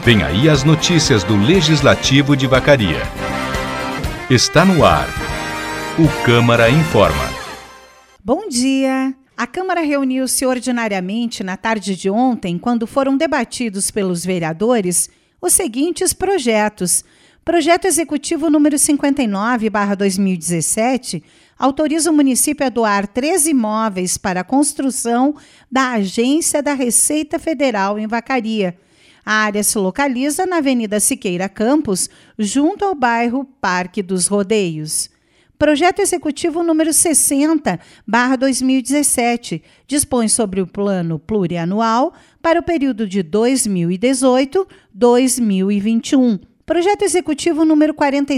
Vem aí as notícias do Legislativo de Vacaria. Está no ar. O Câmara Informa. Bom dia! A Câmara reuniu-se ordinariamente na tarde de ontem, quando foram debatidos pelos vereadores os seguintes projetos. Projeto Executivo número 59/2017 autoriza o município a doar 13 imóveis para a construção da Agência da Receita Federal em Vacaria. A área se localiza na Avenida Siqueira Campos, junto ao bairro Parque dos Rodeios. Projeto Executivo número 60/2017 dispõe sobre o plano plurianual para o período de 2018-2021. Projeto Executivo número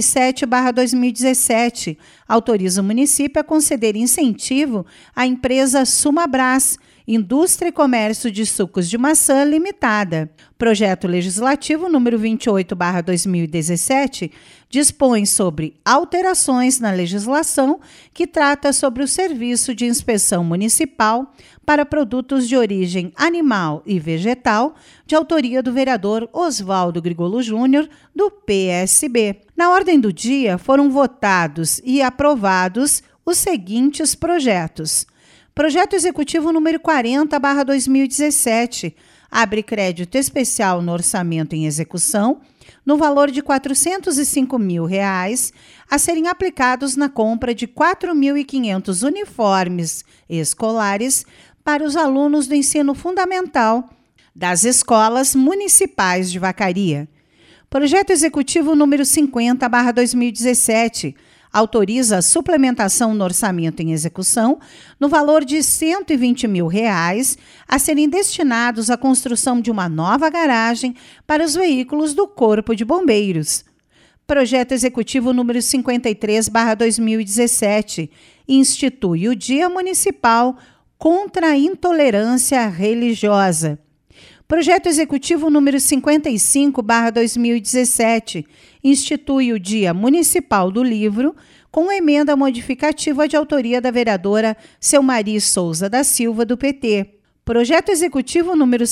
47/2017 autoriza o município a conceder incentivo à empresa Sumabras, Indústria e Comércio de Sucos de Maçã Limitada. Projeto Legislativo número 28/2017 dispõe sobre alterações na legislação que trata sobre o serviço de inspeção municipal para produtos de origem animal e vegetal, de autoria do vereador Oswaldo Grigolo Júnior, do PSB. Na ordem do dia foram votados e aprovados os seguintes projetos. Projeto Executivo número 40/2017 abre crédito especial no orçamento em execução no valor de R$ 405 mil a serem aplicados na compra de 4.500 uniformes escolares para os alunos do ensino fundamental das escolas municipais de Vacaria. Projeto Executivo número 50/2017 autoriza a suplementação no orçamento em execução no valor de R$ 120 mil a serem destinados à construção de uma nova garagem para os veículos do Corpo de Bombeiros. Projeto Executivo número 53/2017 institui o Dia Municipal contra a Intolerância Religiosa. Projeto Executivo número 55/2017 institui o Dia Municipal do Livro, com emenda modificativa de autoria da vereadora Selmari Souza da Silva, do PT. Projeto Executivo número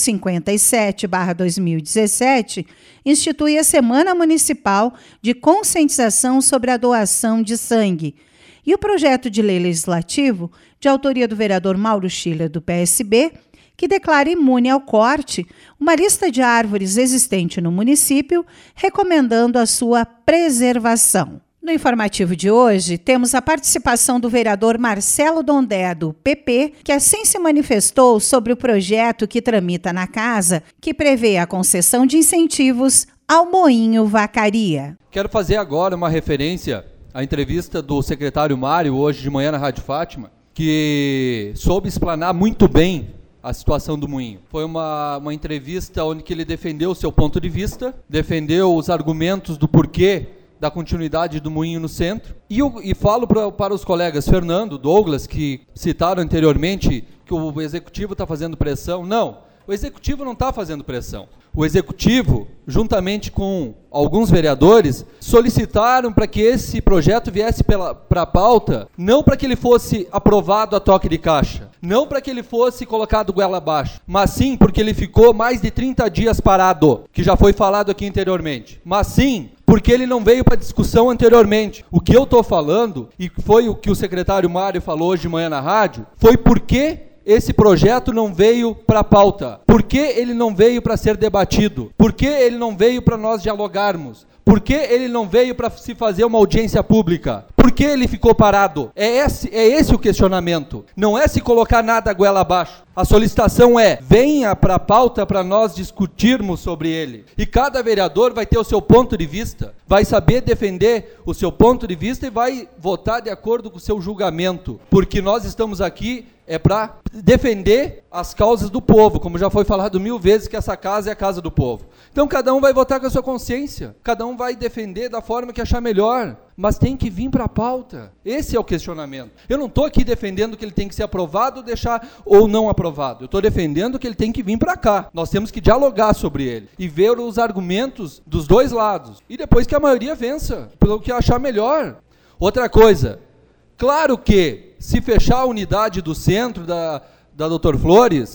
57/2017 institui a Semana Municipal de Conscientização sobre a Doação de Sangue. E o projeto de lei legislativo, de autoria do vereador Mauro Schiller, do PSB, que declara imune ao corte uma lista de árvores existente no município, recomendando a sua preservação. No informativo de hoje, temos a participação do vereador Marcelo Dondé, do PP, que assim se manifestou sobre o projeto que tramita na Casa, que prevê a concessão de incentivos ao Moinho Vacaria. Quero fazer agora uma referência à entrevista do secretário Mário, hoje de manhã na Rádio Fátima, que soube explanar muito bem a situação do Moinho. Foi uma entrevista onde que ele defendeu o seu ponto de vista, defendeu os argumentos do porquê da continuidade do Moinho no centro. E falo para os colegas Fernando, Douglas, que citaram anteriormente que o Executivo está fazendo pressão. Não, o Executivo não está fazendo pressão. O Executivo, juntamente com alguns vereadores, solicitaram para que esse projeto viesse para a pauta, não para que ele fosse aprovado a toque de caixa, não para que ele fosse colocado goela abaixo, mas sim porque ele ficou mais de 30 dias parado, que já foi falado aqui anteriormente, mas sim porque ele não veio para discussão anteriormente. O que eu estou falando, e foi o que o secretário Mário falou hoje de manhã na rádio, foi porque esse projeto não veio para a pauta. Por que ele não veio para ser debatido? Por que ele não veio para nós dialogarmos? Por que ele não veio para se fazer uma audiência pública? Por que ele ficou parado? É esse o questionamento. Não é se colocar nada goela abaixo. A solicitação é: venha para a pauta para nós discutirmos sobre ele. E cada vereador vai ter o seu ponto de vista, vai saber defender o seu ponto de vista e vai votar de acordo com o seu julgamento. Porque nós estamos aqui para defender as causas do povo, como já foi falado 1000 vezes que essa casa é a casa do povo. Então cada um vai votar com a sua consciência, cada um vai defender da forma que achar melhor, mas tem que vir para a pauta. Esse é o questionamento. Eu não estou aqui defendendo que ele tem que ser aprovado, deixar ou não aprovado. Eu estou defendendo que ele tem que vir para cá. Nós temos que dialogar sobre ele e ver os argumentos dos dois lados. E depois que a maioria vença, pelo que achar melhor. Outra coisa, claro que se fechar a unidade do centro da Dr. Flores,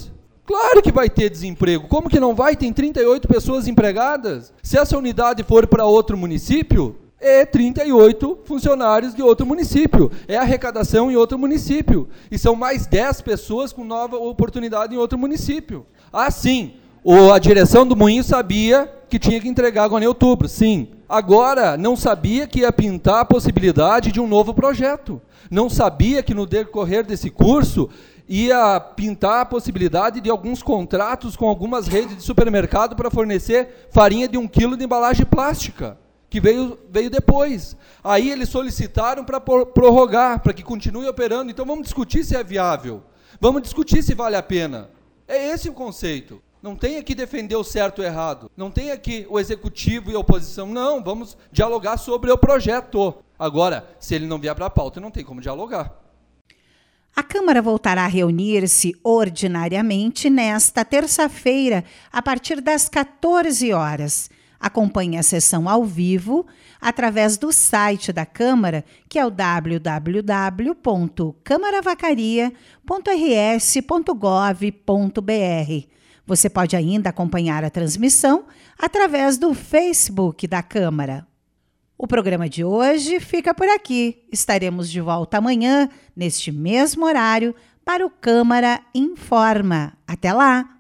Claro que vai ter desemprego. Como que não vai? Tem 38 pessoas empregadas. Se essa unidade for para outro município, é 38 funcionários de outro município. É arrecadação em outro município. E são mais 10 pessoas com nova oportunidade em outro município. Ah, sim, a direção do Moinho sabia que tinha que entregar agora em outubro, sim. Agora, não sabia que ia pintar a possibilidade de um novo projeto. Não sabia que no decorrer desse curso ia pintar a possibilidade de alguns contratos com algumas redes de supermercado para fornecer farinha de 1 quilo de embalagem plástica, que veio depois. Aí eles solicitaram para prorrogar, para que continue operando. Então vamos discutir se é viável. Vamos discutir se vale a pena. É esse o conceito. Não tem aqui defender o certo ou o errado. Não tem aqui o executivo e a oposição. Não, vamos dialogar sobre o projeto. Agora, se ele não vier para a pauta, não tem como dialogar. A Câmara voltará a reunir-se ordinariamente nesta terça-feira, a partir das 14 horas. Acompanhe a sessão ao vivo através do site da Câmara, que é o www.câmaravacaria.rs.gov.br. Você pode ainda acompanhar a transmissão através do Facebook da Câmara. O programa de hoje fica por aqui. Estaremos de volta amanhã, neste mesmo horário, para o Câmara Informa. Até lá!